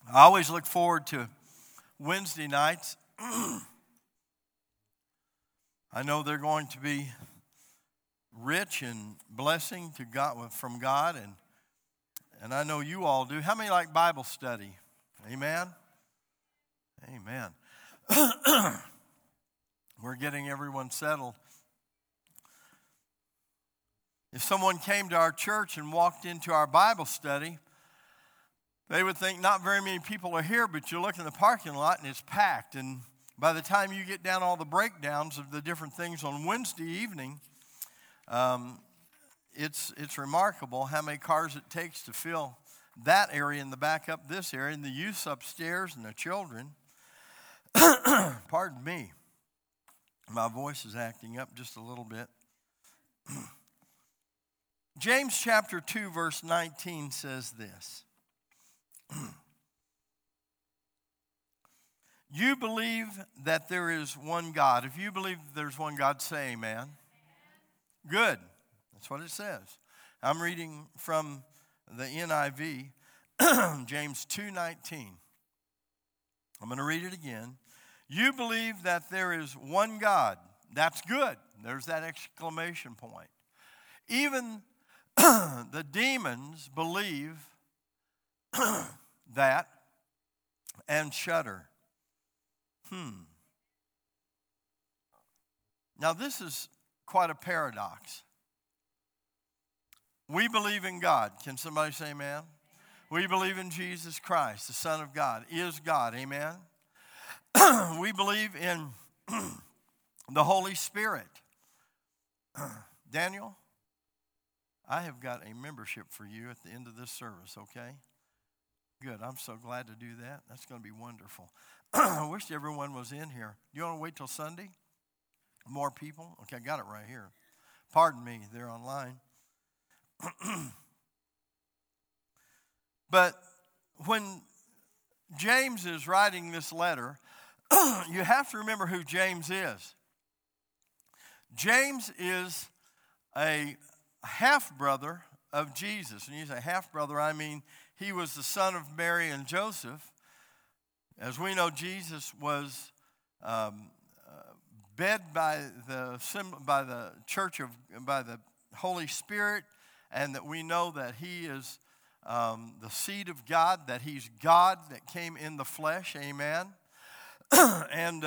I always look forward to Wednesday nights. I know they're going to be rich in blessing to God from God, and I know you all do. How many like Bible study? Amen? Amen. We're getting everyone settled. If someone came to our church and walked into our Bible study, they would think not very many people are here, but you look in the parking lot and it's packed. And by the time you get down all the breakdowns of the different things on Wednesday evening, it's remarkable how many cars it takes to fill that area and the back up this area, and the youths upstairs and the children. Pardon me. My voice is acting up just a little bit. James chapter 2, verse 19 says this. You believe that there is one God. If you believe there's one God, say amen. Good. That's what it says. I'm reading from the NIV, James 2:19. I'm going to read it again. You believe that there is one God. That's good. There's that exclamation point. Even the demons believe that and shudder. Now this is quite a paradox. We believe in God. Can somebody say amen? We believe in Jesus Christ, the Son of God, is God. Amen? We believe in the Holy Spirit. Daniel, I have got a membership for you at the end of this service, okay? Good. I'm so glad to do that. That's going to be wonderful. I wish everyone was in here. You want to wait till Sunday? More people? Okay, I got it right here. Pardon me, they're online. But when James is writing this letter, you have to remember who James is. James is a half-brother of Jesus. And you say half-brother, I mean he was the son of Mary and Joseph. As we know, Jesus was bed by the Holy Spirit, and that we know that he is the seed of God, that he's God that came in the flesh. Amen. And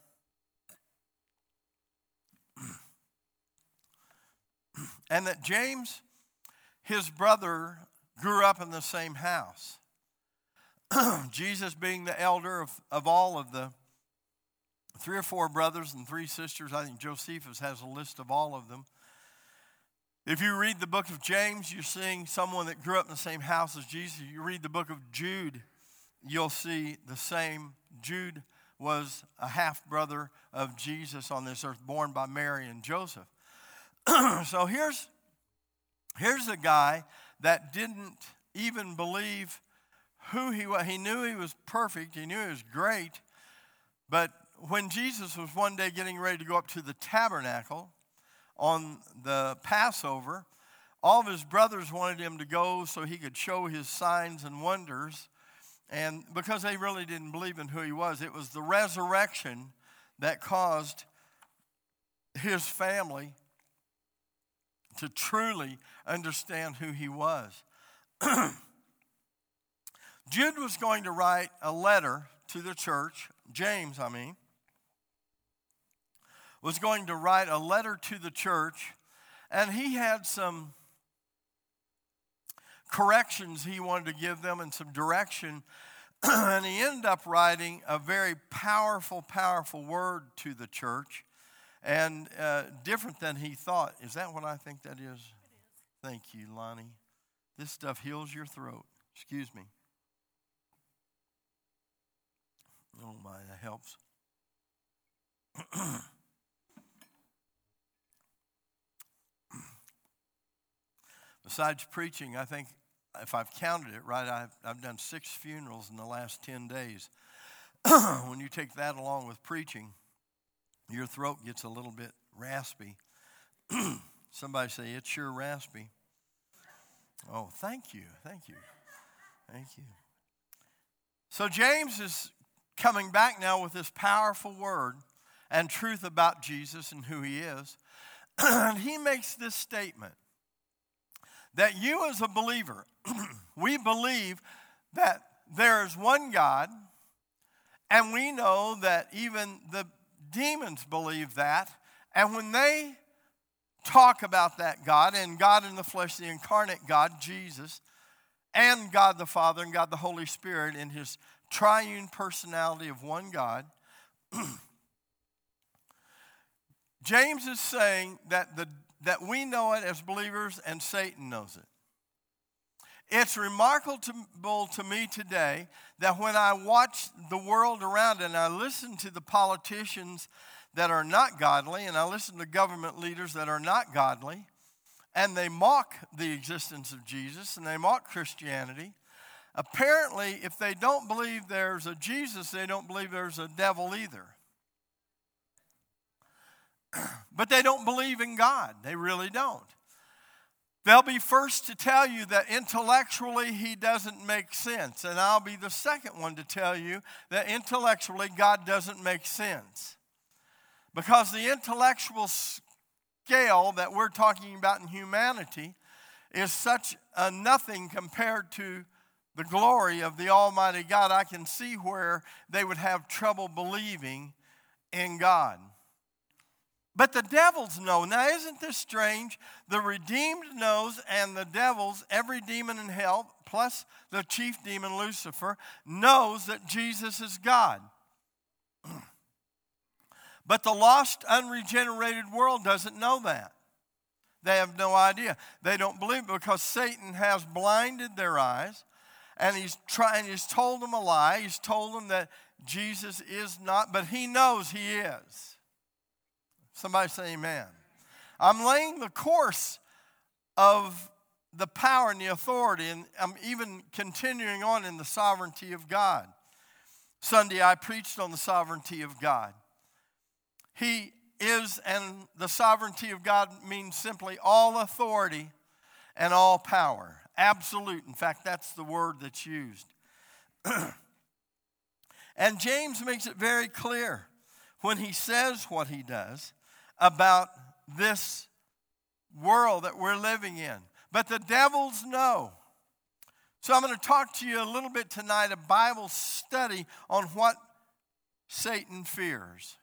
that James, his brother, grew up in the same house. Jesus being the elder of all of the 3 or 4 brothers and 3 sisters. I think Josephus has a list of all of them. If you read the book of James, you're seeing someone that grew up in the same house as Jesus. If you read the book of Jude, you'll see the same. Jude was a half-brother of Jesus on this earth, born by Mary and Joseph. So here's a guy that didn't even believe who he was. He knew he was perfect. He knew he was great. But when Jesus was one day getting ready to go up to the tabernacle on the Passover, all of his brothers wanted him to go so he could show his signs and wonders. And because they really didn't believe in who he was, it was the resurrection that caused his family to truly understand who he was. Jude was going to write a letter to the church. James, was going to write a letter to the church, and he had some corrections he wanted to give them and some direction. And he ended up writing a very powerful, powerful word to the church, and different than he thought. Is that what I think that is? It is. Thank you, Lonnie. This stuff heals your throat. Excuse me. Oh my, that helps. Besides preaching, I think if I've counted it right, I've done 6 funerals in the last 10 days. When you take that along with preaching, your throat gets a little bit raspy. Somebody say, it's sure raspy. Oh, thank you. So James is coming back now with this powerful word and truth about Jesus and who he is. And he makes this statement that you as a believer, we believe that there is one God, and we know that even the demons believe that. And when they talk about that God, and God in the flesh, the incarnate God, Jesus, and God the Father and God the Holy Spirit in his triune personality of one God, James is saying that we know it as believers and Satan knows it. It's remarkable to me today that when I watch the world around and I listen to the politicians that are not godly and I listen to government leaders that are not godly, and they mock the existence of Jesus and they mock Christianity, apparently if they don't believe there's a Jesus, they don't believe there's a devil either. But they don't believe in God. They really don't. They'll be first to tell you that intellectually he doesn't make sense. And I'll be the second one to tell you that intellectually God doesn't make sense. Because the intellectual scale that we're talking about in humanity is such a nothing compared to the glory of the Almighty God. I can see where they would have trouble believing in God. But the devils know. Now, isn't this strange? The redeemed knows, and the devils, every demon in hell, plus the chief demon, Lucifer, knows that Jesus is God. But the lost, unregenerated world doesn't know that. They have no idea. They don't believe it because Satan has blinded their eyes, and he's told them a lie. He's told them that Jesus is not, but he knows he is. Somebody say amen. I'm laying the course of the power and the authority, and I'm even continuing on in the sovereignty of God. Sunday, I preached on the sovereignty of God. He is, and the sovereignty of God means simply all authority and all power. Absolute. In fact, that's the word that's used. And James makes it very clear when he says what he does about this world that we're living in. But the devils know. So I'm going to talk to you a little bit tonight, a Bible study on what Satan fears.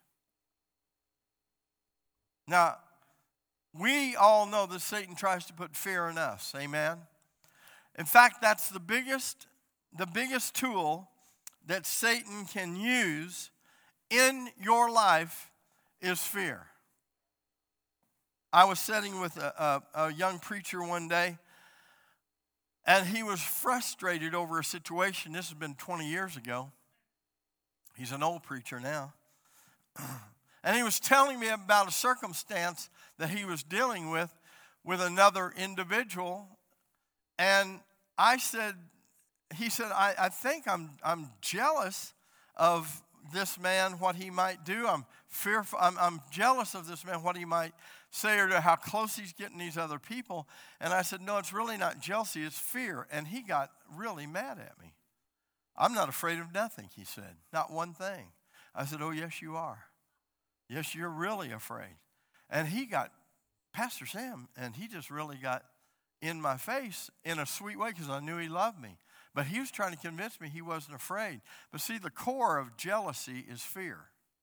Now, we all know that Satan tries to put fear in us. Amen? In fact, that's the biggest tool that Satan can use in your life is fear. I was sitting with a young preacher one day, and he was frustrated over a situation. This has been 20 years ago. He's an old preacher now. And he was telling me about a circumstance that he was dealing with another individual. And he said, I think I'm jealous of this man, what he might do. I'm fearful. I'm jealous of this man, what he might say, or how close he's getting these other people. And I said, no, it's really not jealousy, it's fear. And he got really mad at me. I'm not afraid of nothing, he said. Not one thing. I said, oh, yes, you are. Yes, you're really afraid. And he got, Pastor Sam, and he just really got in my face in a sweet way because I knew he loved me. But he was trying to convince me he wasn't afraid. But see, the core of jealousy is fear.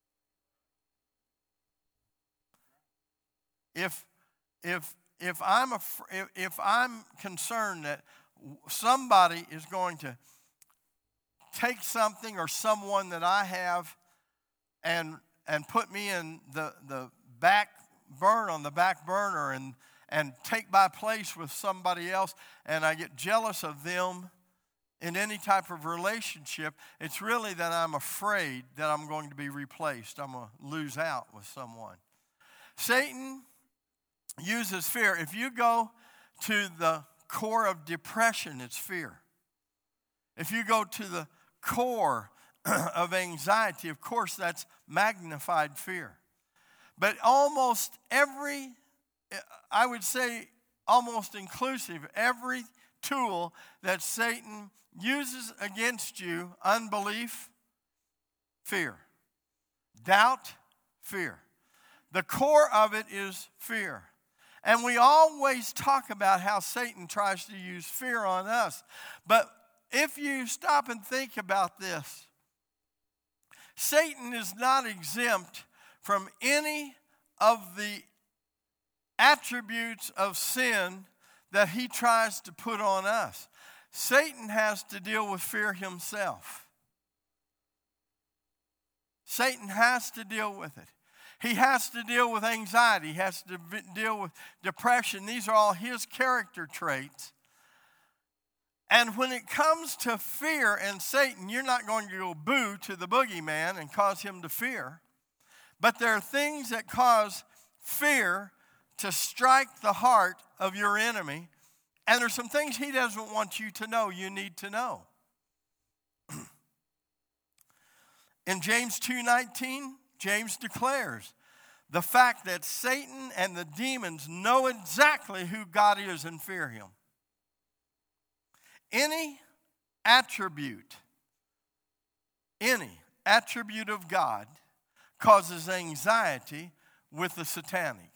If I'm concerned that somebody is going to take something or someone that I have and put me in the back burner and take my place with somebody else, and I get jealous of them in any type of relationship, it's really that I'm afraid that I'm going to be replaced. I'm going to lose out with someone. Satan uses fear. If you go to the core of depression, it's fear. If you go to the core of anxiety, of course, that's magnified fear. But almost every, I would say almost inclusive, every tool that Satan uses against you: unbelief, fear; doubt, fear. The core of it is fear. And we always talk about how Satan tries to use fear on us. But if you stop and think about this, Satan is not exempt from any of the attributes of sin that he tries to put on us. Satan has to deal with fear himself. Satan has to deal with it. He has to deal with anxiety. He has to deal with depression. These are all his character traits. And when it comes to fear and Satan, you're not going to go boo to the boogeyman and cause him to fear. But there are things that cause fear to strike the heart of your enemy. And there's some things he doesn't want you to know you need to know. In James 2:19, James declares the fact that Satan and the demons know exactly who God is and fear him. Any attribute of God causes anxiety with the satanic.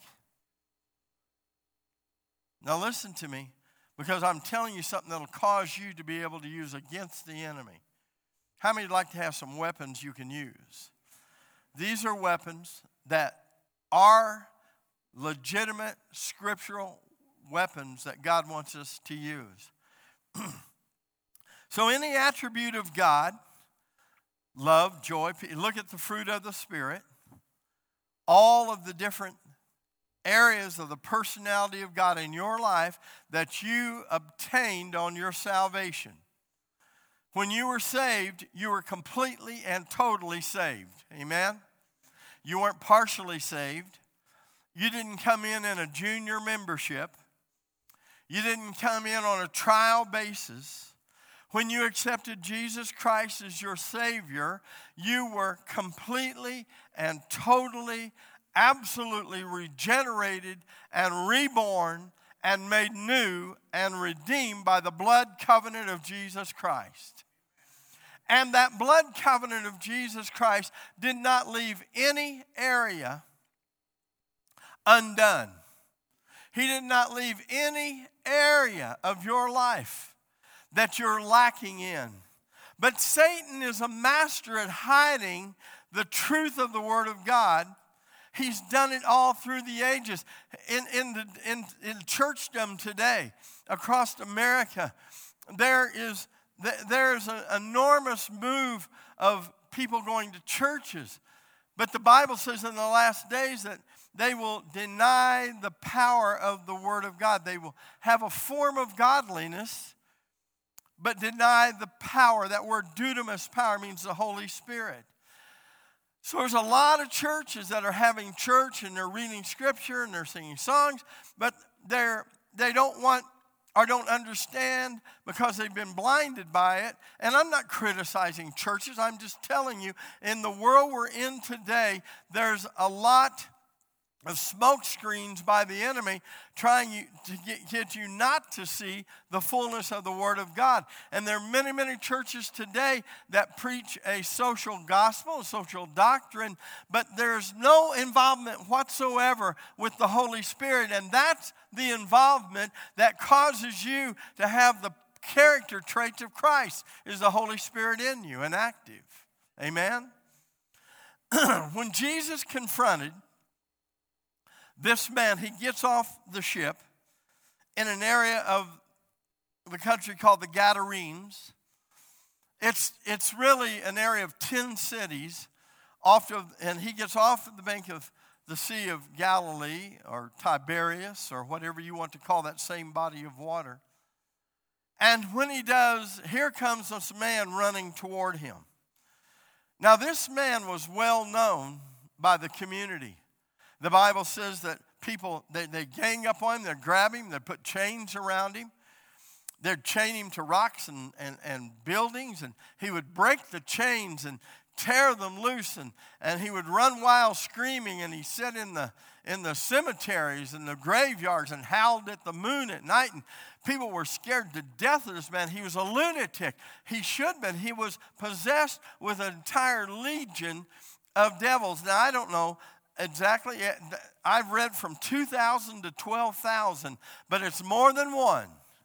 Now listen to me, because I'm telling you something that'll cause you to be able to use against the enemy. How many would like to have some weapons you can use? These are weapons that are legitimate scriptural weapons that God wants us to use. So any attribute of God, love, joy, look at the fruit of the Spirit, all of the different areas of the personality of God in your life that you obtained on your salvation. When you were saved, you were completely and totally saved. Amen? You weren't partially saved. You didn't come in a junior membership. You didn't come in on a trial basis. When you accepted Jesus Christ as your Savior, you were completely and totally, absolutely regenerated and reborn and made new and redeemed by the blood covenant of Jesus Christ. And that blood covenant of Jesus Christ did not leave any area undone. He did not leave any area of your life that you're lacking in. But Satan is a master at hiding the truth of the Word of God. He's done it all through the ages. In churchdom today, across America, there's an enormous move of people going to churches. But the Bible says in the last days that they will deny the power of the Word of God. They will have a form of godliness, but deny the power. That word dunamis, power, means the Holy Spirit. So there's a lot of churches that are having church and they're reading scripture and they're singing songs, but they don't want or don't understand because they've been blinded by it. And I'm not criticizing churches. I'm just telling you, in the world we're in today, there's a lot of smoke screens by the enemy trying to get you not to see the fullness of the Word of God. And there are many, many churches today that preach a social gospel, a social doctrine, but there's no involvement whatsoever with the Holy Spirit. And that's the involvement that causes you to have the character traits of Christ, is the Holy Spirit in you and active. Amen? When Jesus confronted this man, he gets off the ship in an area of the country called the Gadarenes. It's really an area of 10 cities, and he gets off the bank of the Sea of Galilee, or Tiberias, or whatever you want to call that same body of water. And when he does, here comes this man running toward him. Now, this man was well known by the community. The Bible says that people, they gang up on him, they grab him, they put chains around him. They'd chain him to rocks and buildings, and he would break the chains and tear them loose, and he would run wild screaming, and he sat in the cemeteries and the graveyards and howled at the moon at night, and people were scared to death of this man. He was a lunatic. He should have been. He was possessed with an entire legion of devils. Now, I don't know exactly. I've read from 2,000 to 12,000, but it's more than one.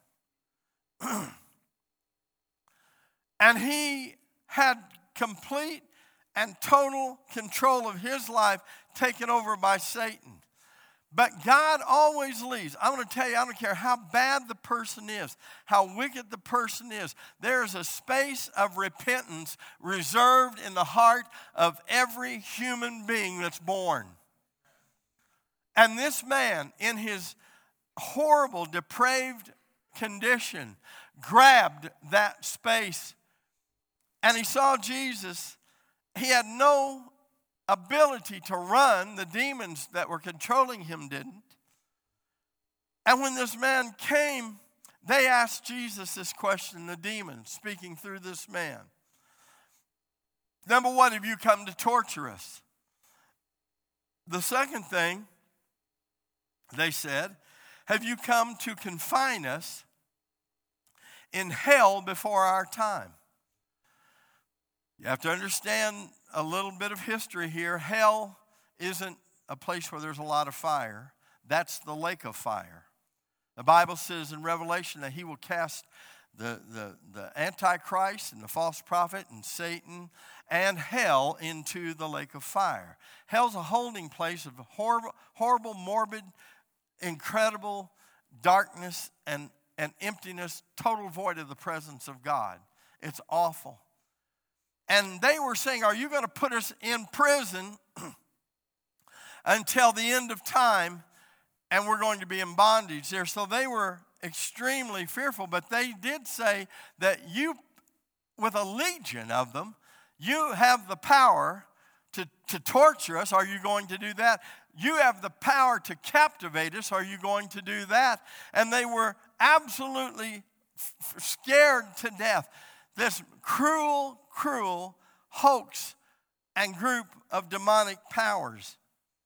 And he had complete and total control of his life taken over by Satan. But God always leads. I want to tell you, I don't care how bad the person is, how wicked the person is. There is a space of repentance reserved in the heart of every human being that's born. And this man, in his horrible, depraved condition, grabbed that space. And he saw Jesus. He had no ability to run. The demons that were controlling him didn't. And when this man came, they asked Jesus this question, the demons speaking through this man. Number one, have you come to torture us? The second thing, they said, have you come to confine us in hell before our time? You have to understand a little bit of history here. Hell isn't a place where there's a lot of fire. That's the lake of fire. The Bible says in Revelation that he will cast the Antichrist and the false prophet and Satan and hell into the lake of fire. Hell's a holding place of horrible, morbid, incredible darkness and emptiness, total void of the presence of God. It's awful. And they were saying, are you going to put us in prison until the end of time, and we're going to be in bondage there? So they were extremely fearful, but they did say that you, with a legion of them, you have the power to torture us. Are you going to do that? You have the power to captivate us. Are you going to do that? And they were absolutely scared to death. This cruel hoax and group of demonic powers.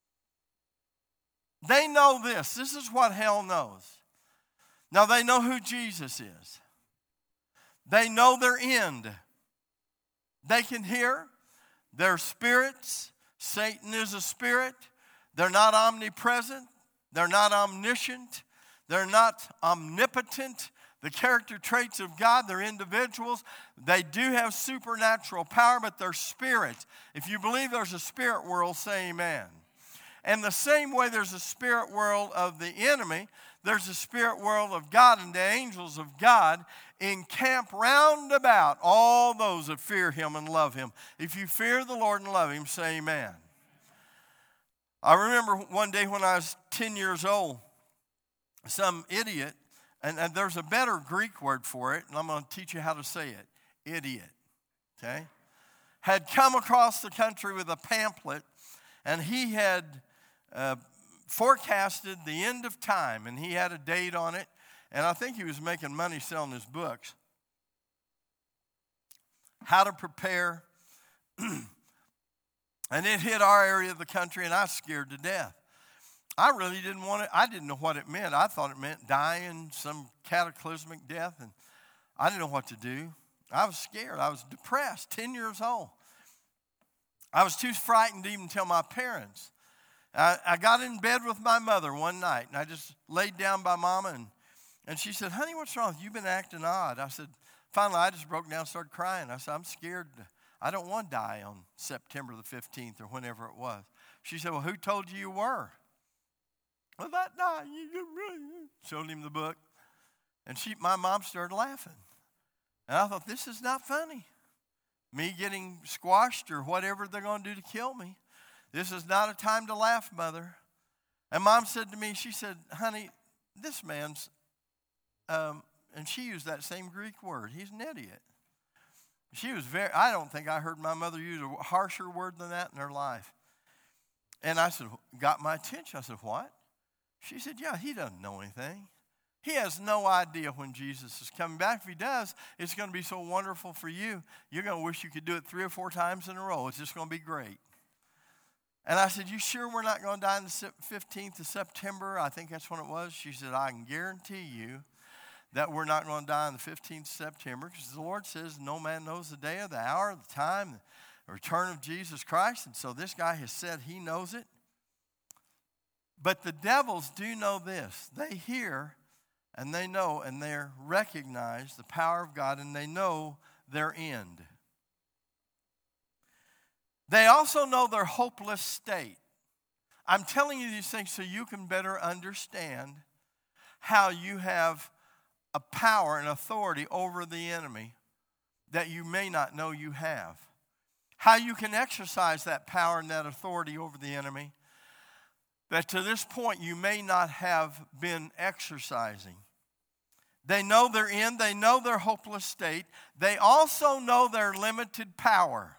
They know this. This is what hell knows. Now, they know who Jesus is. They know their end. They can hear. They're spirits. Satan is a spirit. They're not omnipresent. They're not omniscient. They're not omnipotent. The character traits of God, they're individuals. They do have supernatural power, but they're spirits. If you believe there's a spirit world, say amen. And the same way there's a spirit world of the enemy, there's a spirit world of God, and the angels of God encamp round about all those that fear him and love him. If you fear the Lord and love him, say amen. I remember one day when I was 10 years old, some idiot, and there's a better Greek word for it, and I'm going to teach you how to say it. Idiot, okay? Had come across the country with a pamphlet, and he had forecasted the end of time, and he had a date on it, and I think he was making money selling his books. How to prepare, and it hit our area of the country, and I was scared to death. I really didn't want it. I didn't know what it meant. I thought it meant dying, some cataclysmic death, and I didn't know what to do. I was scared. I was depressed, 10 years old. I was too frightened to even tell my parents. I got in bed with my mother one night, and I just laid down by Mama, and she said, honey, what's wrong? You've been acting odd. I said, finally, I just broke down and started crying. I said, I'm scared. I don't want to die on September the 15th or whenever it was. She said, well, who told you were? Well, that night, showed him the book. And my mom started laughing. And I thought, this is not funny. Me getting squashed or whatever they're going to do to kill me. This is not a time to laugh, Mother. And Mom said to me, she said, honey, this man's, and she used that same Greek word. He's an idiot. She was I don't think I heard my mother use a harsher word than that in her life. And I said, got my attention. I said, what? She said, yeah, he doesn't know anything. He has no idea when Jesus is coming back. If he does, it's going to be so wonderful for you. You're going to wish you could do it 3 or 4 times in a row. It's just going to be great. And I said, you sure we're not going to die on the 15th of September? I think that's when it was. She said, I can guarantee you that we're not going to die on the 15th of September, because the Lord says no man knows the day or the hour, the time, the return of Jesus Christ. And so this guy has said he knows it. But the devils do know this. They hear and they know and they recognize the power of God, and they know their end. They also know their hopeless state. I'm telling you these things so you can better understand how you have a power and authority over the enemy that you may not know you have. How you can exercise that power and that authority over the enemy that to this point you may not have been exercising. They know their end. They know their hopeless state. They also know their limited power.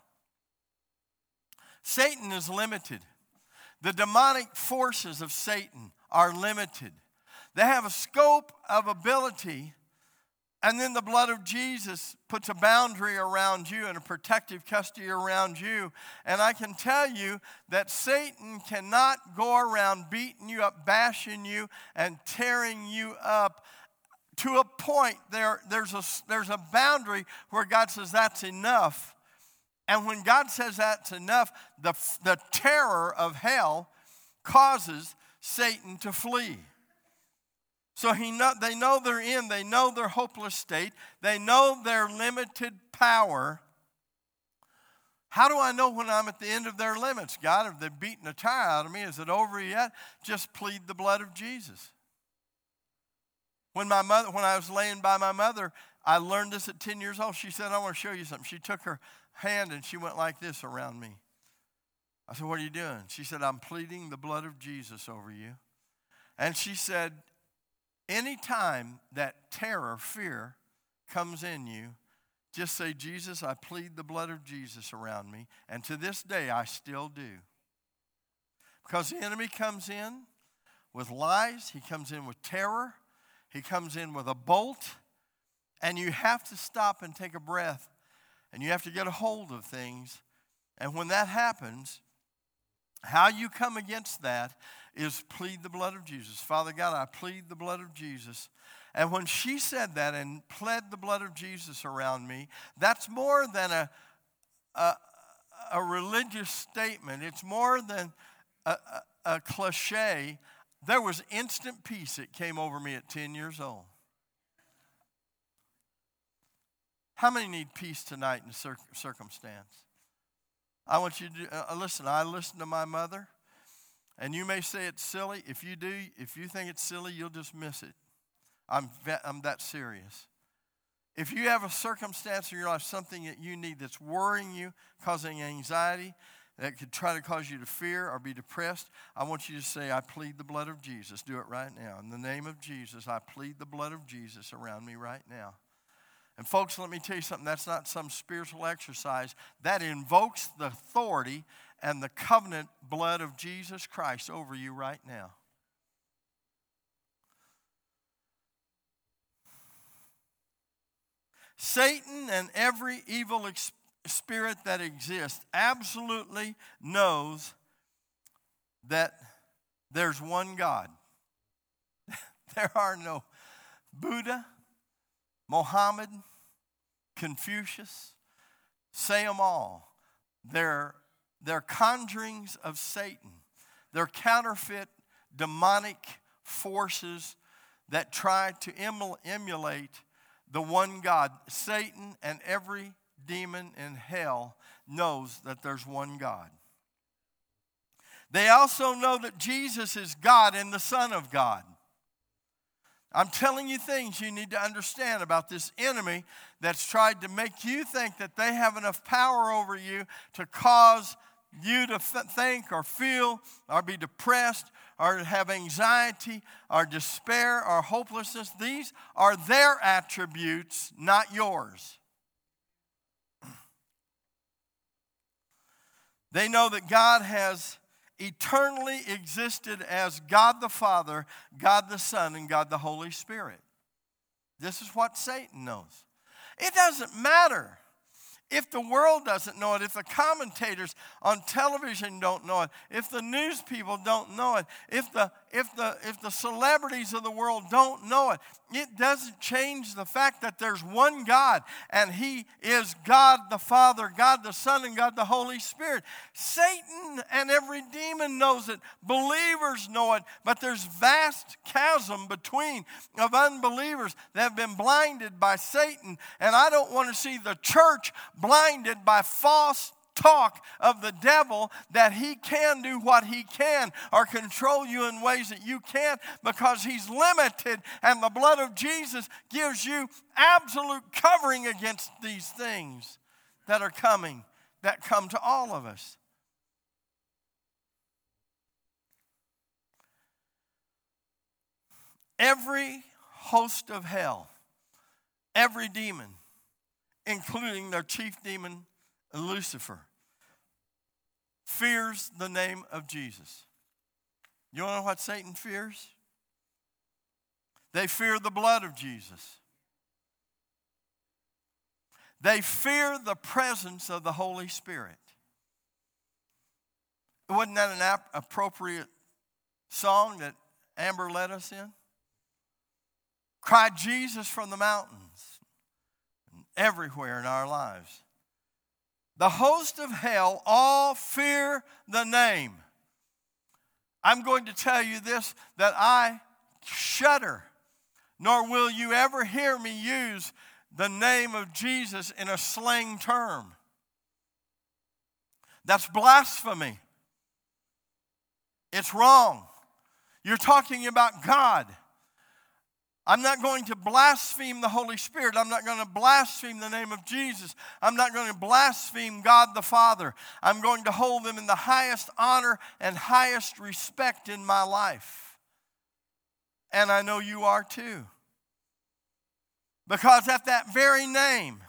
Satan is limited. The demonic forces of Satan are limited. They have a scope of ability, and then the blood of Jesus puts a boundary around you and a protective custody around you. And I can tell you that Satan cannot go around beating you up, bashing you, and tearing you up. To a point, there's a boundary where God says that's enough. And when God says that's enough, the terror of hell causes Satan to flee. So they know their end. They know their hopeless state. They know their limited power. How do I know when I'm at the end of their limits? God, have they beaten the tire out of me? Is it over yet? Just plead the blood of Jesus. When I was laying by my mother, I learned this at 10 years old. She said, I want to show you something. She took her hand and she went like this around me. I said, what are you doing? She said, I'm pleading the blood of Jesus over you. And she said, anytime that terror, fear comes in you, just say, Jesus, I plead the blood of Jesus around me. And to this day, I still do. Because the enemy comes in with lies. He comes in with terror. He comes in with a bolt. And you have to stop and take a breath. And you have to get a hold of things. And when that happens, how you come against that is plead the blood of Jesus. Father God, I plead the blood of Jesus. And when she said that and pled the blood of Jesus around me, that's more than a religious statement. It's more than a cliche. There was instant peace that came over me at 10 years old. How many need peace tonight in a circumstance? I want you to listen. I listen to my mother, and you may say it's silly. If you do, if you think it's silly, you'll just miss it. I'm that serious. If you have a circumstance in your life, something that you need that's worrying you, causing anxiety, that could try to cause you to fear or be depressed, I want you to say, I plead the blood of Jesus. Do it right now. In the name of Jesus, I plead the blood of Jesus around me right now. And folks, let me tell you something. That's not some spiritual exercise. That invokes the authority and the covenant blood of Jesus Christ over you right now. Satan and every evil spirit that exists absolutely knows that there's one God. There are no Buddha, Mohammed, Confucius, say them all. They're conjurings of Satan. They're counterfeit demonic forces that try to emulate the one God. Satan and every demon in hell knows that there's one God. They also know that Jesus is God and the Son of God. I'm telling you things you need to understand about this enemy that's tried to make you think that they have enough power over you to cause you to think or feel or be depressed or have anxiety or despair or hopelessness. These are their attributes, not yours. They know that God has eternally existed as God the Father, God the Son, and God the Holy Spirit. This is what Satan knows. It doesn't matter if the world doesn't know it, if the commentators on television don't know it, if the news people don't know it, if the celebrities of the world don't know it, it doesn't change the fact that there's one God, and He is God the Father, God the Son, and God the Holy Spirit. Satan and every demon knows it. Believers know it, but there's vast chasm between of unbelievers that have been blinded by Satan, and I don't want to see the church blinded by false talk of the devil that he can do what he can or control you in ways that you can't, because he's limited, and the blood of Jesus gives you absolute covering against these things that are coming, that come to all of us. Every host of hell, every demon, including their chief demon, Lucifer, fears the name of Jesus. You want to know what Satan fears? They fear the blood of Jesus. They fear the presence of the Holy Spirit. Wasn't that an appropriate song that Amber led us in? Cry Jesus from the mountains. Everywhere in our lives. The host of hell all fear the name. I'm going to tell you this, that I shudder, nor will you ever hear me use the name of Jesus in a slang term. That's blasphemy. It's wrong. You're talking about God. I'm not going to blaspheme the Holy Spirit. I'm not going to blaspheme the name of Jesus. I'm not going to blaspheme God the Father. I'm going to hold them in the highest honor and highest respect in my life. And I know you are too. Because at that very name,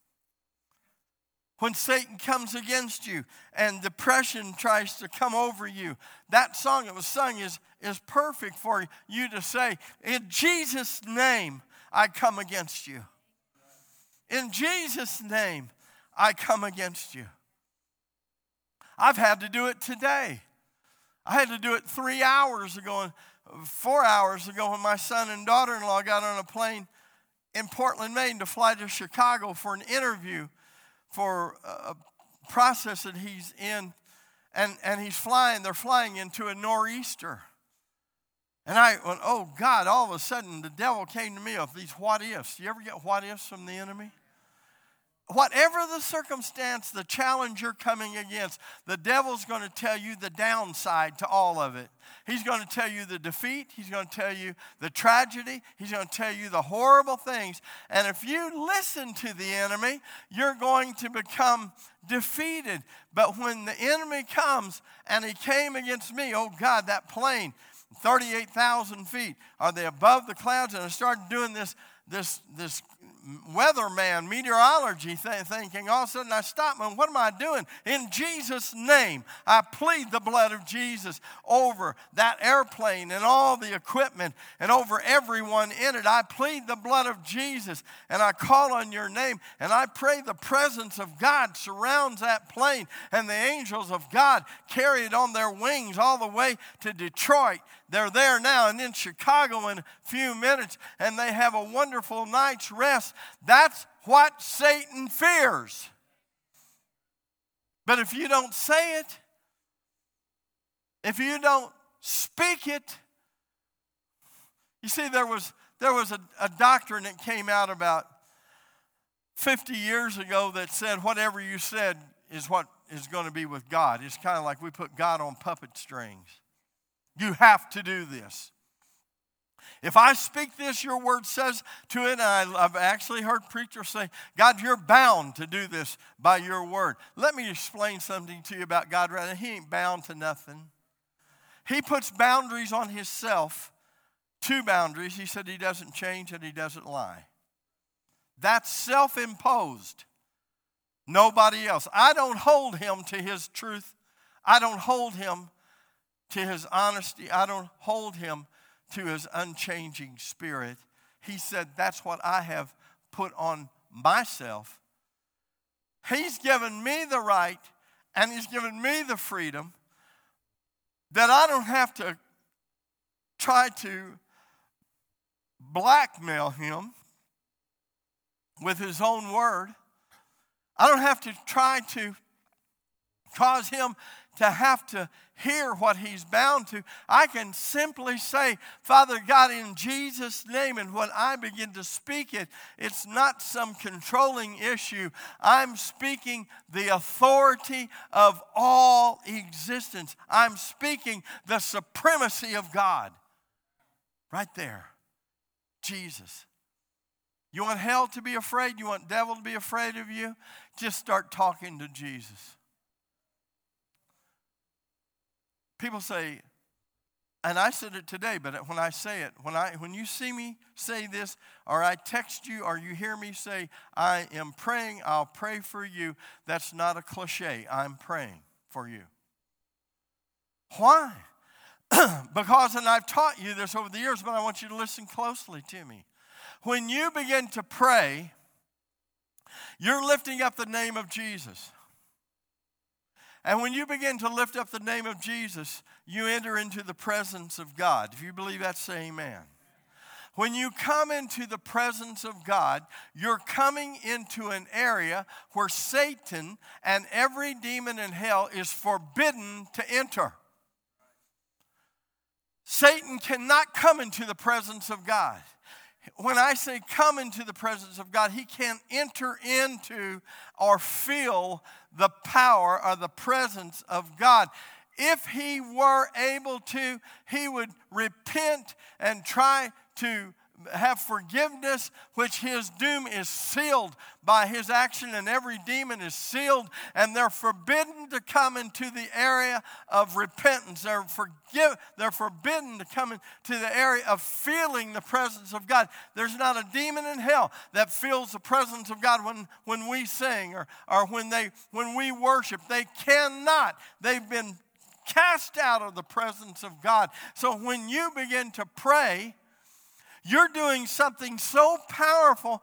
when Satan comes against you and depression tries to come over you, that song that was sung is perfect for you to say, in Jesus' name, I come against you. In Jesus' name, I come against you. I've had to do it today. I had to do it 3 hours ago and 4 hours ago when my son and daughter-in-law got on a plane in Portland, Maine to fly to Chicago for an interview for a process that he's in, and they're flying into a nor'easter. And I went, oh God, all of a sudden the devil came to me with these what ifs. You ever get what ifs from the enemy? Whatever the circumstance, the challenge you're coming against, the devil's going to tell you the downside to all of it. He's going to tell you the defeat. He's going to tell you the tragedy. He's going to tell you the horrible things. And if you listen to the enemy, you're going to become defeated. But when the enemy comes, and he came against me, oh God, that plane, 38,000 feet, are they above the clouds? And I started doing this weatherman, meteorology thinking. All of a sudden I stopped and what am I doing? In Jesus' name, I plead the blood of Jesus over that airplane and all the equipment and over everyone in it. I plead the blood of Jesus and I call on your name and I pray the presence of God surrounds that plane and the angels of God carry it on their wings all the way to Detroit. They're there now and in Chicago in a few minutes, and they have a wonderful night's rest. That's what Satan fears. But if you don't say it, if you don't speak it, you see, there was a doctrine that came out about 50 years ago that said whatever you said is what is going to be with God. It's kind of like we put God on puppet strings. You have to do this. If I speak this, your word says to it, and I've actually heard preachers say, God, you're bound to do this by your word. Let me explain something to you about God. He ain't bound to nothing. He puts boundaries on himself, 2 boundaries. He said he doesn't change and he doesn't lie. That's self-imposed. Nobody else. I don't hold him to his truth. I don't hold him to his honesty. I don't hold him to his unchanging spirit. He said, that's what I have put on myself. He's given me the right, and he's given me the freedom that I don't have to try to blackmail him with his own word. I don't have to try to cause him to have to hear what he's bound to. I can simply say, Father God, in Jesus' name, and when I begin to speak it, it's not some controlling issue. I'm speaking the authority of all existence. I'm speaking the supremacy of God. Right there. Jesus. You want hell to be afraid? You want devil to be afraid of you? Just start talking to Jesus. People say, and I said it today, but when I say it, when you see me say this, or I text you, or you hear me say, I am praying, I'll pray for you, that's not a cliche. I'm praying for you. Why? Because, and I've taught you this over the years, but I want you to listen closely to me. When you begin to pray, you're lifting up the name of Jesus. And when you begin to lift up the name of Jesus, you enter into the presence of God. If you believe that, say amen. When you come into the presence of God, you're coming into an area where Satan and every demon in hell is forbidden to enter. Satan cannot come into the presence of God. When I say come into the presence of God, he can't enter into or feel the power or the presence of God. If he were able to, he would repent and try to have forgiveness, which his doom is sealed by his action, and every demon is sealed, and they're forbidden to come into the area of repentance. They're forbidden to come into the area of feeling the presence of God. There's not a demon in hell that feels the presence of God when we sing or when we worship. They cannot. They've been cast out of the presence of God. So when you begin to pray, you're doing something so powerful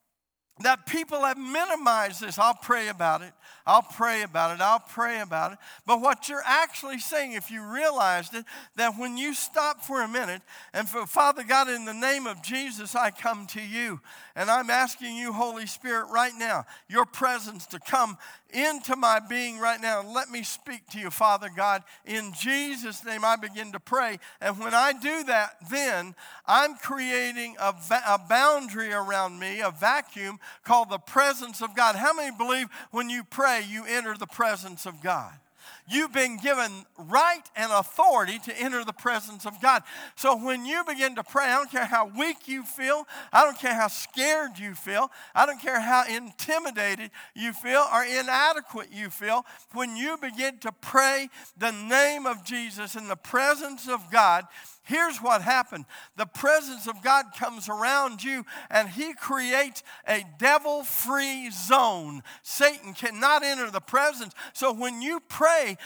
that people have minimized this. I'll pray about it. I'll pray about it. I'll pray about it. But what you're actually saying, if you realized it, that when you stop for a minute and for Father God, in the name of Jesus, I come to you. And I'm asking you, Holy Spirit, right now, your presence to come into my being right now. And let me speak to you, Father God. In Jesus' name, I begin to pray. And when I do that, then I'm creating a boundary around me, a vacuum called the presence of God. How many believe when you pray, you enter the presence of God? You've been given right and authority to enter the presence of God. So when you begin to pray, I don't care how weak you feel. I don't care how scared you feel. I don't care how intimidated you feel or inadequate you feel. When you begin to pray the name of Jesus in the presence of God, here's what happened. The presence of God comes around you, and he creates a devil-free zone. Satan cannot enter the presence. So when you pray,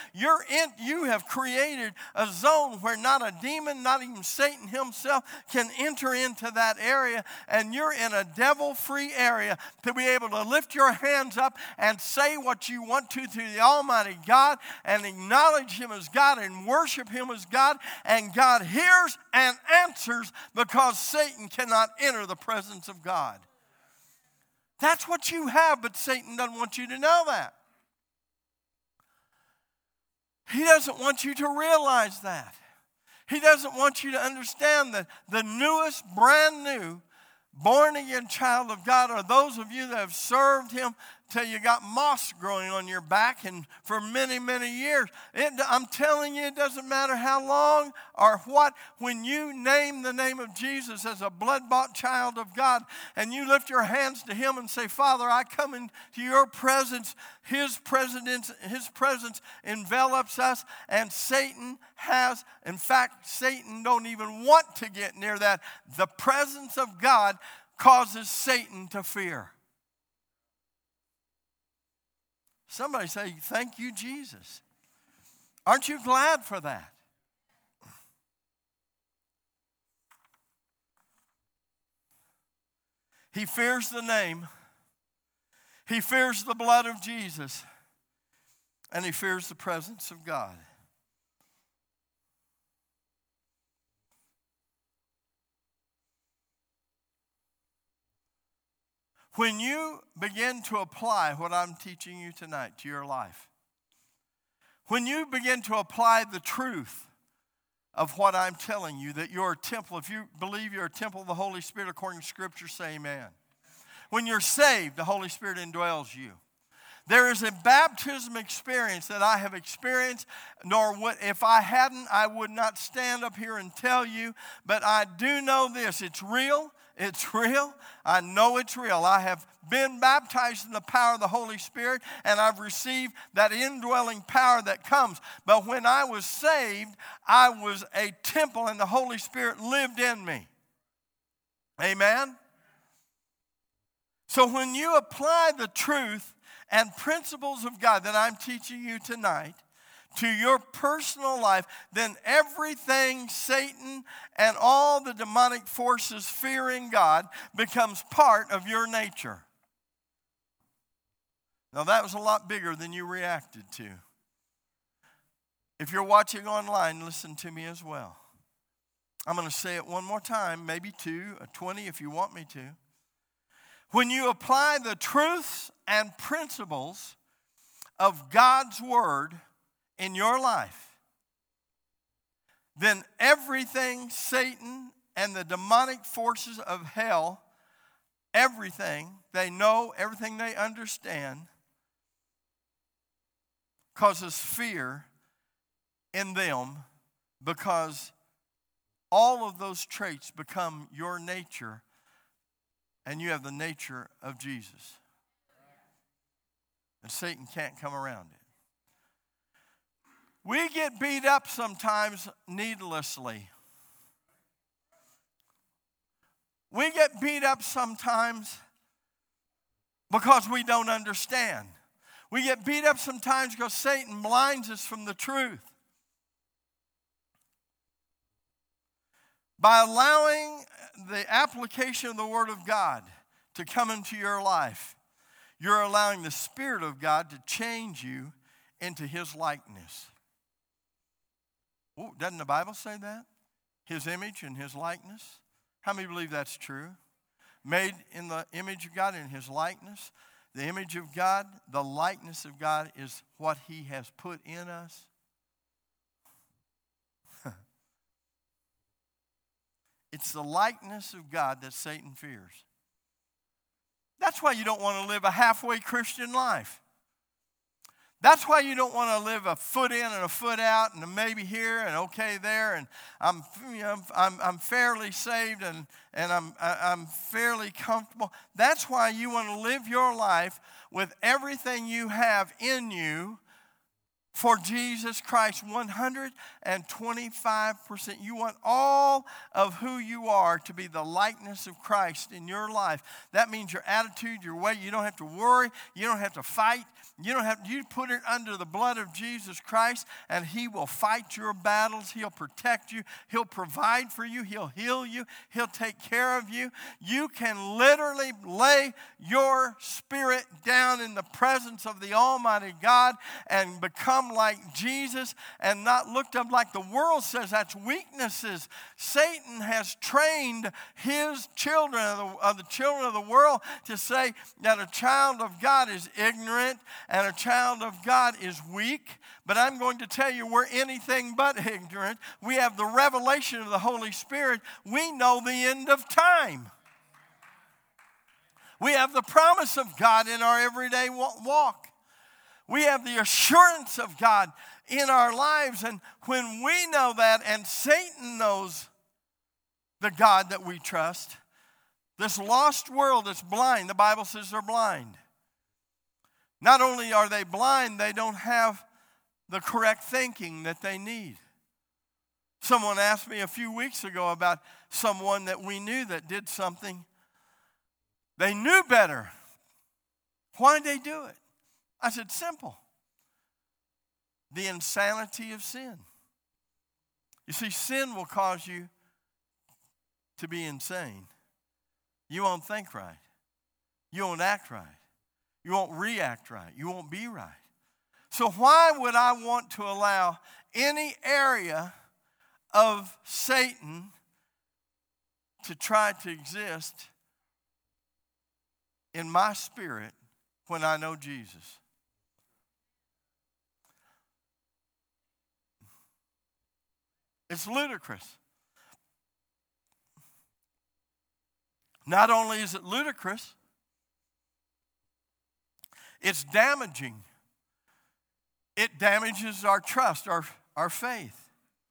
you have created a zone where not a demon, not even Satan himself, can enter into that area, and you're in a devil-free area to be able to lift your hands up and say what you want to the Almighty God and acknowledge him as God and worship him as God, and God hears and answers because Satan cannot enter the presence of God. That's what you have, but Satan doesn't want you to know that. He doesn't want you to realize that. He doesn't want you to understand that the newest, brand new, born-again child of God are those of you that have served him till you got moss growing on your back and for many, many years. I'm telling you, it doesn't matter how long or what. When you name the name of Jesus as a blood-bought child of God and you lift your hands to him and say, Father, I come into your presence. His presence envelops us, and Satan has, in fact, Satan don't even want to get near that. The presence of God causes Satan to fear. Somebody say, thank you, Jesus. Aren't you glad for that? He fears the name. He fears the blood of Jesus. And he fears the presence of God. When you begin to apply what I'm teaching you tonight to your life, when you begin to apply the truth of what I'm telling you, that you're a temple, if you believe you're a temple of the Holy Spirit according to Scripture, say amen. When you're saved, the Holy Spirit indwells you. There is a baptism experience that I have experienced, nor would, if I hadn't, I would not stand up here and tell you, but I do know this, it's real. It's real. I know it's real. I have been baptized in the power of the Holy Spirit, and I've received that indwelling power that comes. But when I was saved, I was a temple, and the Holy Spirit lived in me. Amen? So when you apply the truth and principles of God that I'm teaching you tonight to your personal life, then everything Satan and all the demonic forces fearing God becomes part of your nature. Now that was a lot bigger than you reacted to. If you're watching online, listen to me as well. I'm going to say it one more time, maybe 2 or 20 if you want me to. When you apply the truths and principles of God's Word in your life, then everything Satan and the demonic forces of hell, everything they know, everything they understand, causes fear in them, because all of those traits become your nature, and you have the nature of Jesus. And Satan can't come around it. We get beat up sometimes needlessly. We get beat up sometimes because we don't understand. We get beat up sometimes because Satan blinds us from the truth. By allowing the application of the Word of God to come into your life, you're allowing the Spirit of God to change you into His likeness. Ooh, doesn't the Bible say that? His image and His likeness. How many believe that's true? Made in the image of God, in His likeness. The image of God, the likeness of God is what He has put in us. It's the likeness of God that Satan fears. That's why you don't want to live a halfway Christian life. That's why you don't want to live a foot in and a foot out, and maybe here and okay there, and I'm fairly saved and I'm fairly comfortable. That's why you want to live your life with everything you have in you for Jesus Christ, 125%. You want all of who you are to be the likeness of Christ in your life. That means your attitude, your way. You don't have to worry. You don't have to fight. You put it under the blood of Jesus Christ, and He will fight your battles. He'll protect you. He'll provide for you. He'll heal you. He'll take care of you. You can literally lay your spirit down in the presence of the Almighty God and become like Jesus and not looked up like the world says. That's weaknesses. Satan has trained his children, of the children of the world, to say that a child of God is ignorant and a child of God is weak. But I'm going to tell you, we're anything but ignorant. We have the revelation of the Holy Spirit. We know the end of time. We have the promise of God in our everyday walk. We have the assurance of God in our lives. And when we know that, and Satan knows the God that we trust, this lost world is blind. The Bible says they're blind. Not only are they blind, they don't have the correct thinking that they need. Someone asked me a few weeks ago about someone that we knew that did something. They knew better. Why did they do it? I said, simple. The insanity of sin. You see, sin will cause you to be insane. You won't think right. You won't act right. You won't react right. You won't be right. So why would I want to allow any area of Satan to try to exist in my spirit when I know Jesus? It's ludicrous. Not only is it ludicrous, it's damaging. It damages our trust, our faith.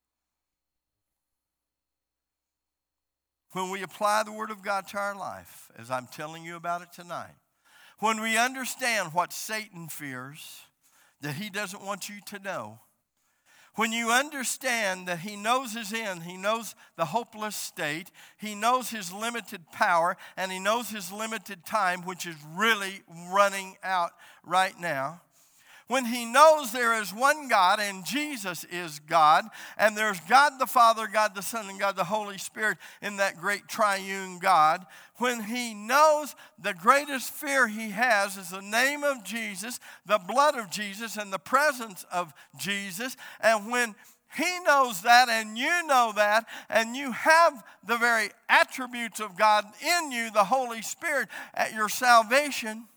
When we apply the Word of God to our life, as I'm telling you about it tonight, when we understand what Satan fears, that he doesn't want you to know, when you understand that he knows his end, he knows the hopeless state, he knows his limited power, and he knows his limited time, which is really running out right now. When he knows there is one God and Jesus is God, and there's God the Father, God the Son, and God the Holy Spirit in that great triune God, when he knows the greatest fear he has is the name of Jesus, the blood of Jesus, and the presence of Jesus, and when he knows that and you know that, and you have the very attributes of God in you, the Holy Spirit, at your salvation,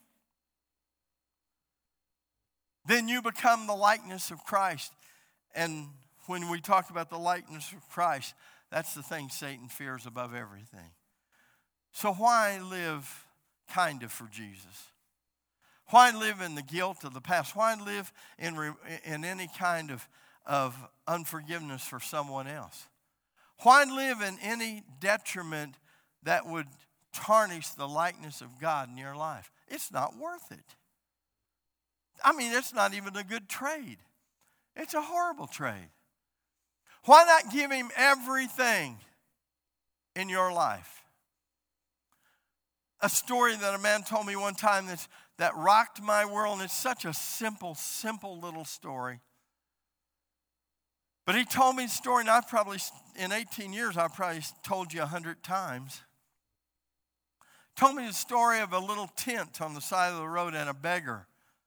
then you become the likeness of Christ. And when we talk about the likeness of Christ, that's the thing Satan fears above everything. So why live kind of for Jesus? Why live in the guilt of the past? Why live in any kind of unforgiveness for someone else? Why live in any detriment that would tarnish the likeness of God in your life? It's not worth it. I mean, it's not even a good trade. It's a horrible trade. Why not give him everything in your life? A story that a man told me one time that rocked my world, and it's such a simple little story. But he told me the story, and in 18 years, I've probably told you 100 times. Told me the story of a little tent on the side of the road and a beggar.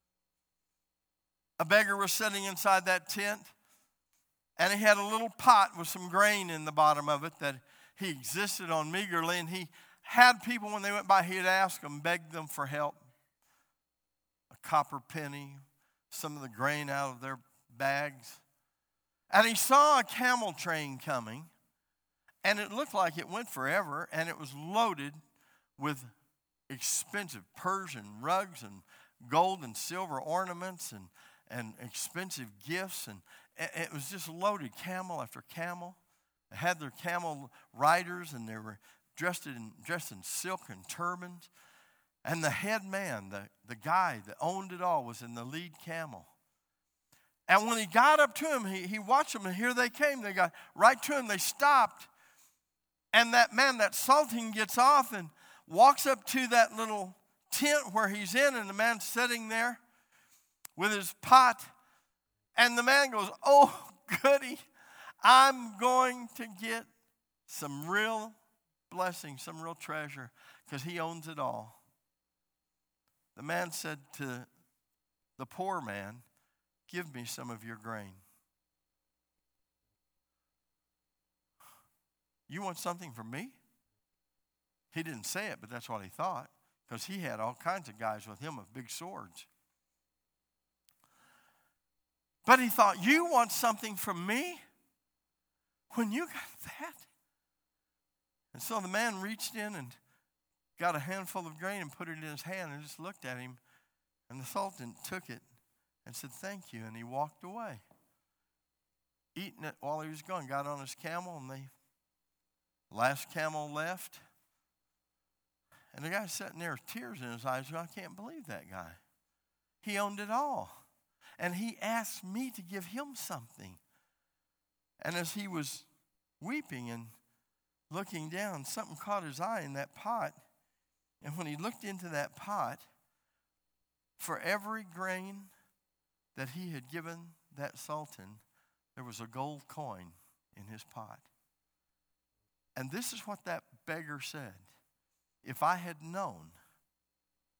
A beggar was sitting inside that tent, and he had a little pot with some grain in the bottom of it that he existed on meagerly, and he had people, when they went by, he'd ask them, beg them for help. A copper penny, some of the grain out of their bags. And he saw a camel train coming, and it looked like it went forever, and it was loaded with expensive Persian rugs and gold and silver ornaments and expensive gifts, and it was just loaded, camel after camel. They had their camel riders, and they were dressed in silk and turbans. And the head man, the guy that owned it all, was in the lead camel. And when he got up to him, he watched them, and here they came. They got right to him. They stopped. And that man, that sultan, gets off and walks up to that little tent where he's in, and the man's sitting there with his pot, and the man goes, "Oh, goody, I'm going to get some real blessing, some real treasure, because he owns it all." The man said to the poor man, "Give me some of your grain." "You want something from me?" He didn't say it, but that's what he thought, because he had all kinds of guys with him with big swords. But he thought, "You want something from me when you got that?" And so the man reached in and got a handful of grain and put it in his hand and just looked at him. And the sultan took it and said, "Thank you." And he walked away. Eating it while he was gone, got on his camel, and the last camel left. And the guy sitting there with tears in his eyes, "I can't believe that guy. He owned it all. And he asked me to give him something." And as he was weeping and looking down, something caught his eye in that pot. And when he looked into that pot, for every grain that he had given that sultan, there was a gold coin in his pot. And this is what that beggar said: "If I had known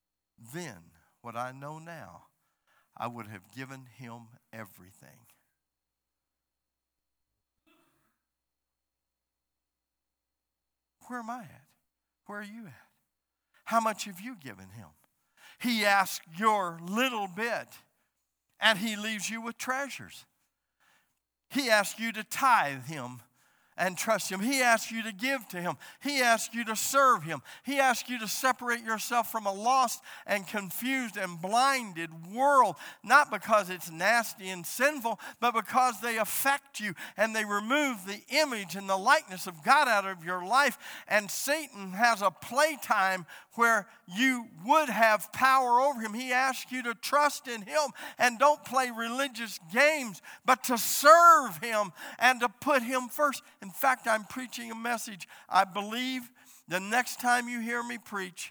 then what I know now, I would have given him everything. Where am I at? Where are you at? How much have you given him? He asks your little bit, and he leaves you with treasures. He asks you to tithe him and trust him. He asks you to give to him. He asks you to serve him. He asks you to separate yourself from a lost and confused and blinded world, not because it's nasty and sinful, but because they affect you and they remove the image and the likeness of God out of your life. And Satan has a playtime where you would have power over him. He asks you to trust in him and don't play religious games, but to serve him and to put him first. In fact, I'm preaching a message. I believe the next time you hear me preach,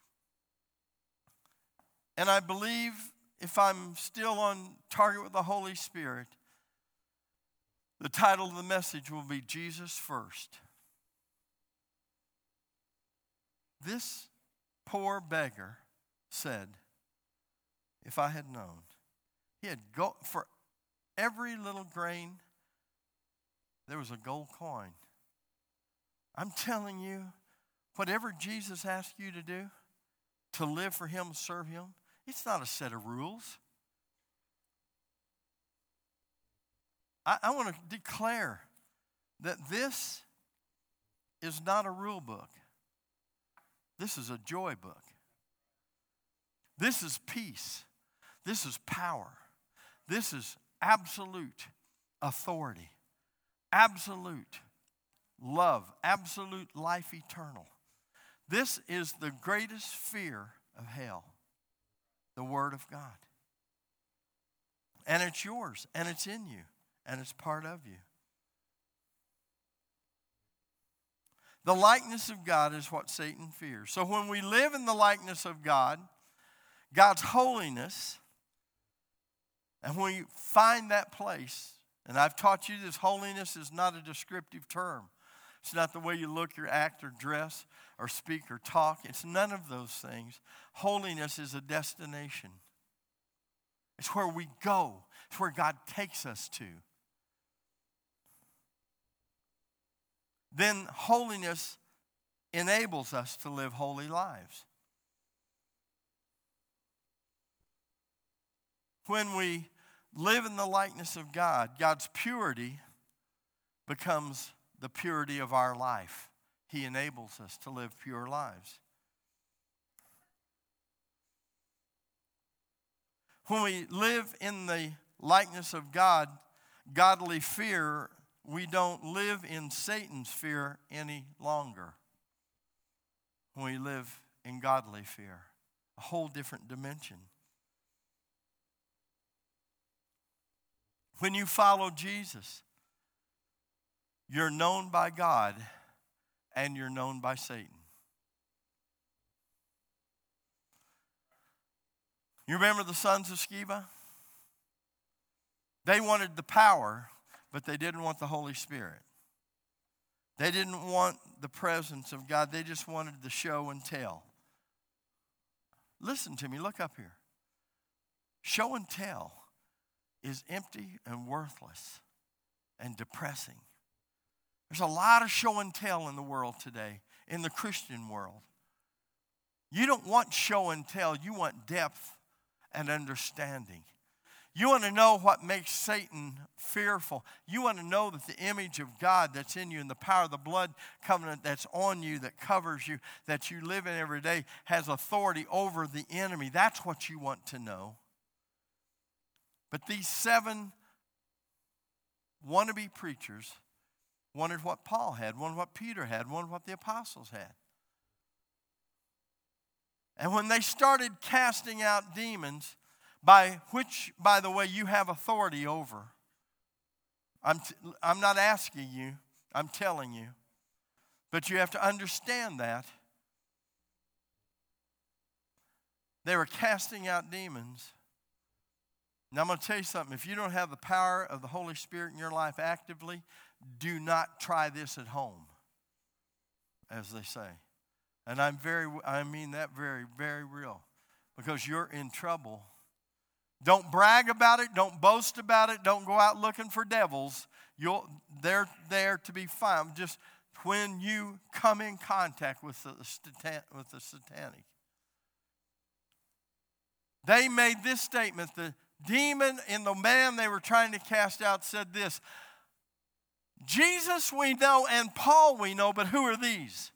and I believe if I'm still on target with the Holy Spirit, the title of the message will be Jesus First. This poor beggar said, if I had known, he had for every little grain, there was a gold coin. I'm telling you, whatever Jesus asked you to do, to live for him, serve him, it's not a set of rules. I want to declare that this is not a rule book. This is a joy book. This is peace. This is power. This is absolute authority, absolute love, absolute life eternal. This is the greatest fear of hell, the Word of God. And it's yours, and it's in you, and it's part of you. The likeness of God is what Satan fears. So when we live in the likeness of God, God's holiness, and when we find that place, and I've taught you this, holiness is not a descriptive term. It's not the way you look, or act, or dress, or speak, or talk. It's none of those things. Holiness is a destination. It's where we go. It's where God takes us to. Then holiness enables us to live holy lives. When we live in the likeness of God, God's purity becomes the purity of our life. He enables us to live pure lives. When we live in the likeness of God, godly fear, we don't live in Satan's fear any longer. When we live in godly fear, a whole different dimension. When you follow Jesus, you're known by God and you're known by Satan. You remember the sons of Sceva? They wanted the power, but they didn't want the Holy Spirit. They didn't want the presence of God. They just wanted the show and tell. Listen to me. Look up here. Show and tell is empty and worthless and depressing. There's a lot of show and tell in the world today, in the Christian world. You don't want show and tell. You want depth and understanding. You want to know what makes Satan fearful. You want to know that the image of God that's in you and the power of the blood covenant that's on you, that covers you, that you live in every day, has authority over the enemy. That's what you want to know. But these 7 wannabe preachers wanted what Paul had, wanted what Peter had, wanted what the apostles had. And when they started casting out demons, by which, by the way, you have authority over. I'm not asking you, I'm telling you. But you have to understand that. They were casting out demons. Now I'm going to tell you something. If you don't have the power of the Holy Spirit in your life actively, do not try this at home, as they say. And I mean that very, very real. because you're in trouble. Don't brag about it. Don't boast about it. Don't go out looking for devils. They're there to be found just when you come in contact with the satanic. They made this statement. The demon in the man they were trying to cast out said this: Jesus we know and Paul we know, but who are these?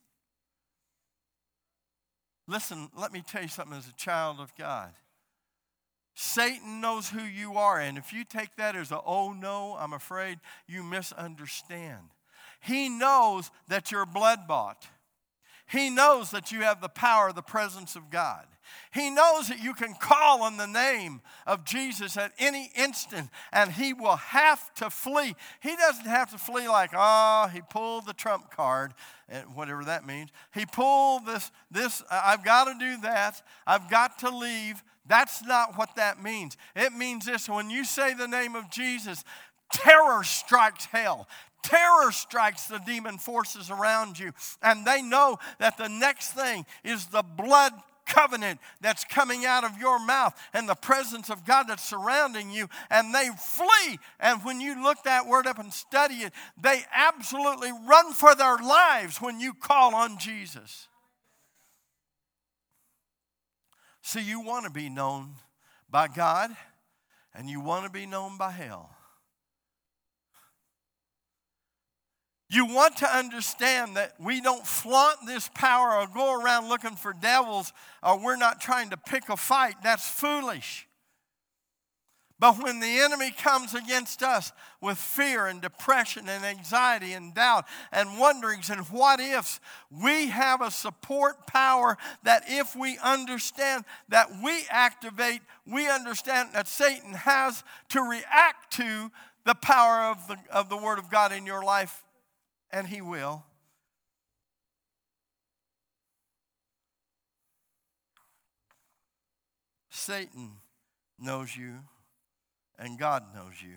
Listen, let me tell you something as a child of God. Satan knows who you are, and if you take that as a, oh no, I'm afraid, you misunderstand. He knows that you're blood-bought. He knows that you have the power, the presence of God. He knows that you can call on the name of Jesus at any instant, and he will have to flee. He doesn't have to flee like, he pulled the trump card, and whatever that means. He pulled this, I've got to do that. I've got to leave. That's not what that means. It means this: when you say the name of Jesus, terror strikes hell. Terror strikes the demon forces around you. And they know that the next thing is the blood covenant that's coming out of your mouth and the presence of God that's surrounding you. And they flee. And when you look that word up and study it, they absolutely run for their lives when you call on Jesus. So you want to be known by God, and you want to be known by hell. You want to understand that we don't flaunt this power or go around looking for devils, or we're not trying to pick a fight. That's foolish. But when the enemy comes against us with fear and depression and anxiety and doubt and wonderings and what ifs, we have a support power that if we understand that we activate, we understand that Satan has to react to the power of the Word of God in your life, and he will. Satan knows you. And God knows you.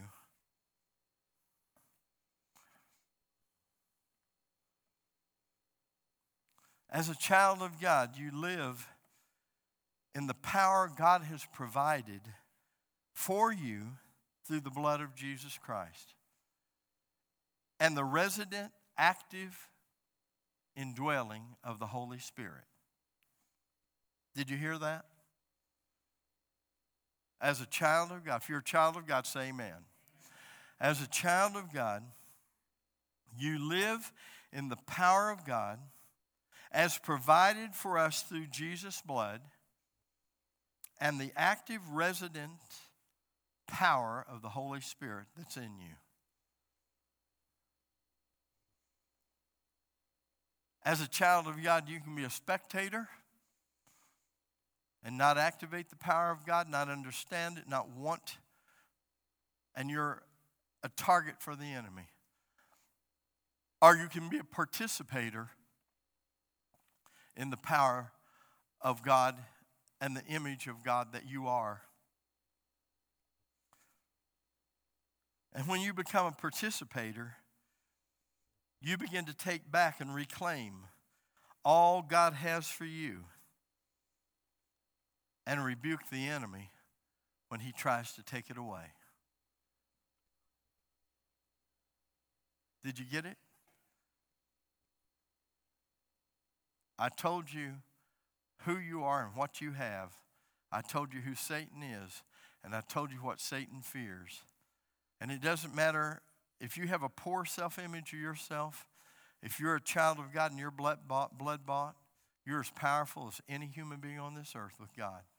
As a child of God, you live in the power God has provided for you through the blood of Jesus Christ and the resident, active indwelling of the Holy Spirit. Did you hear that? As a child of God, if you're a child of God, say amen. As a child of God, you live in the power of God as provided for us through Jesus' blood and the active resident power of the Holy Spirit that's in you. As a child of God, you can be a spectator and not activate the power of God, not understand it, not want, and you're a target for the enemy. Or you can be a participator in the power of God and the image of God that you are. And when you become a participator, you begin to take back and reclaim all God has for you and rebuke the enemy when he tries to take it away. Did you get it? I told you who you are and what you have. I told you who Satan is, and I told you what Satan fears. And it doesn't matter if you have a poor self-image of yourself, if you're a child of God and you're blood-bought, you're as powerful as any human being on this earth with God.